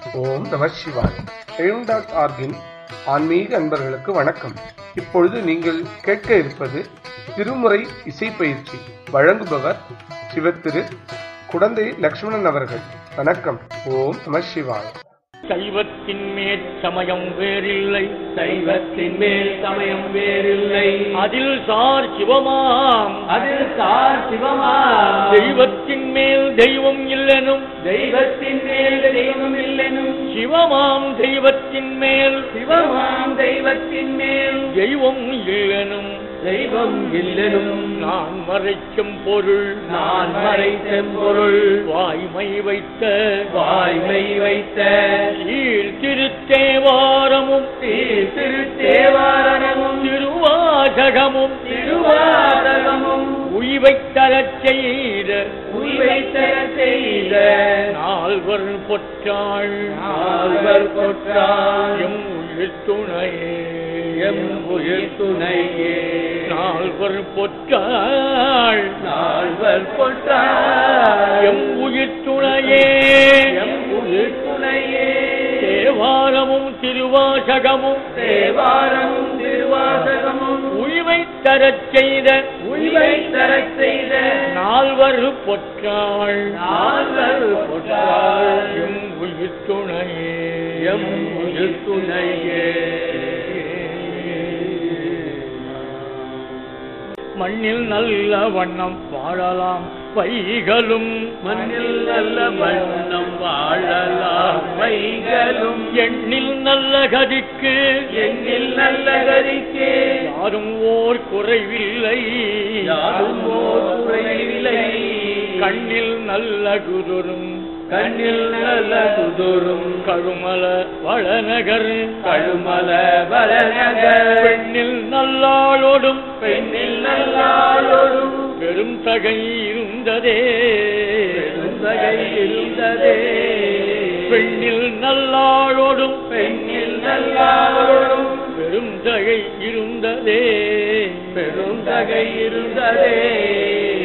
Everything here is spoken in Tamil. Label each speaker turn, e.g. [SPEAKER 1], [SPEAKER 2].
[SPEAKER 1] ஓம் நம சிவாய். எழும்.org-இன் ஆன்மீக அன்பர்களுக்கு வணக்கம். இப்பொழுது நீங்கள் கேட்க இருப்பது திருமுறை இசை பயிற்சி. வழங்குபவர் சிவத்திரு குடந்தை லக்ஷ்மணன் அவர்கள். வணக்கம். ஓம் நம சிவாய்.
[SPEAKER 2] சைவத்தின் மேற் சமயம் வேறில்லை,
[SPEAKER 3] சைவத்தின் மேல் சமயம் வேறில்லை,
[SPEAKER 2] அதில் சார் சிவமாம்,
[SPEAKER 3] அதில் சார் சிவமாம்.
[SPEAKER 2] தெய்வத்தின் மேல் தெய்வம் இல்லெனும்,
[SPEAKER 3] தெய்வத்தின் மேல் தெய்வம் இல்லெனும்,
[SPEAKER 2] சிவமாம் தெய்வத்தின் மேல்,
[SPEAKER 3] சிவமாம் தெய்வத்தின் மேல்
[SPEAKER 2] தெய்வம் இல்லெனும்,
[SPEAKER 3] தெய்வம் இல்லெனும்.
[SPEAKER 2] நான் மறைக்கும் பொருள்,
[SPEAKER 3] நான் மறைக்கும் பொருள்,
[SPEAKER 2] வாய்மை வைத்த,
[SPEAKER 3] வாய்மை வைத்த
[SPEAKER 2] சீர் திருத்தேவாரமும்,
[SPEAKER 3] சீர் திருத்தேவாரமும்,
[SPEAKER 2] திருவாசகமும்,
[SPEAKER 3] திருவாசகமும்,
[SPEAKER 2] உய்வைத் தரச் செய்த,
[SPEAKER 3] உய்வைத் தரச் செய்த
[SPEAKER 2] நால்வர் பொற்றாள்,
[SPEAKER 3] நால்வர் பொற்றாள்,
[SPEAKER 2] எம் உயிர் துணையே,
[SPEAKER 3] எம் உயிர் துணையே.
[SPEAKER 2] நால்வர் பொற்றாள்,
[SPEAKER 3] நால்வர் பொற்றாள்,
[SPEAKER 2] எம் உயிர் துணையே,
[SPEAKER 3] எம் உயிர் துணையே.
[SPEAKER 2] தேவாரமும் திருவாசகமும்,
[SPEAKER 3] தேவாரமும் திருவாசகமும்,
[SPEAKER 2] உய்வைத் தரச் செய்த,
[SPEAKER 3] உய்வைத் தரச் செய்த
[SPEAKER 2] நால்வர் பொற்றாள்,
[SPEAKER 3] நால்வர் பொற்றாள்,
[SPEAKER 2] எம் உயிர் துணையே,
[SPEAKER 3] எம் உயிர் துணையே.
[SPEAKER 2] மண்ணில் நல்ல வண்ணம் வாழலாம் வைகளும்,
[SPEAKER 3] மண்ணில் நல்ல வண்ணம் வாழலாம் வைகளும்,
[SPEAKER 2] எண்ணில் நல்ல கதிக்கு,
[SPEAKER 3] எண்ணில் நல்ல கதிக்கு
[SPEAKER 2] யாரும் ஓர் குறைவில்லை,
[SPEAKER 3] யாரும் ஓர் குறைவில்லை.
[SPEAKER 2] கண்ணில் நல்ல குருரும்,
[SPEAKER 3] கண்ணில் நல்ல குதுரும்,
[SPEAKER 2] கழுமல வளநகர்,
[SPEAKER 3] கழுமல வளநகர்,
[SPEAKER 2] பெண்ணில் நல்லாளோடும்,
[SPEAKER 3] பெண்ணில் நல்லாளோடும்,
[SPEAKER 2] பெரும் தகை இருந்ததே,
[SPEAKER 3] பெரும் தகை இருந்ததே.
[SPEAKER 2] பெண்ணில் நல்லாளோடும்,
[SPEAKER 3] பெண்ணில் நல்லாளோடும்,
[SPEAKER 2] பெரும் தகை இருந்ததே,
[SPEAKER 3] பெரும் தகை இருந்ததே.